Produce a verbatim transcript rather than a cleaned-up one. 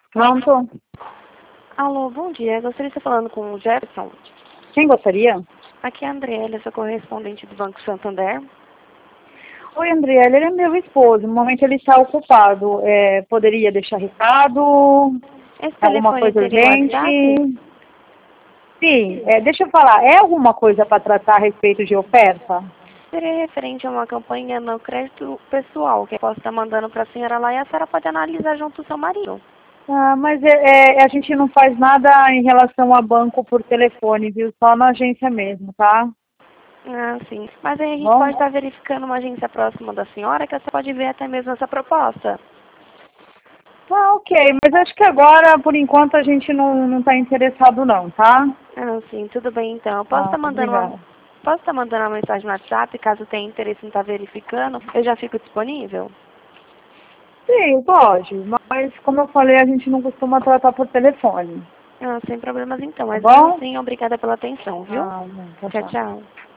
Pronto. Alô, bom dia. Gostaria de estar falando com o Jefferson. Quem gostaria? Aqui é a Andriela, sou correspondente do Banco Santander. Oi, Andriela, ele é meu esposo. No momento ele está ocupado. É, poderia deixar recado? Esse Alguma telefone coisa seria o WhatsApp? urgente? Sim, é, deixa eu falar. É alguma coisa para tratar a respeito de oferta? Seria referente a uma campanha no crédito pessoal, que eu posso estar mandando para a senhora lá e a senhora pode analisar junto com o seu marido. Ah, mas é, é, a gente não faz nada em relação a banco por telefone, viu? Só na agência mesmo, tá? Ah, sim. Mas aí a gente Bom? pode estar verificando uma agência próxima da senhora, que você pode ver até mesmo essa proposta. Ah, ok. Mas acho que agora, por enquanto, a gente não está interessado não, tá? Ah, sim, tudo bem então. Eu posso Ah, estar mandando uma, obrigada. posso estar mandando uma mensagem no WhatsApp, caso tenha interesse em estar verificando, eu já fico disponível? Sim, pode, mas como eu falei, a gente não costuma tratar por telefone, Ah, sem problemas então, tá mas mesmo bom? assim, obrigada pela atenção, viu? Ah, não, tchau, Tchau, tchau. tchau.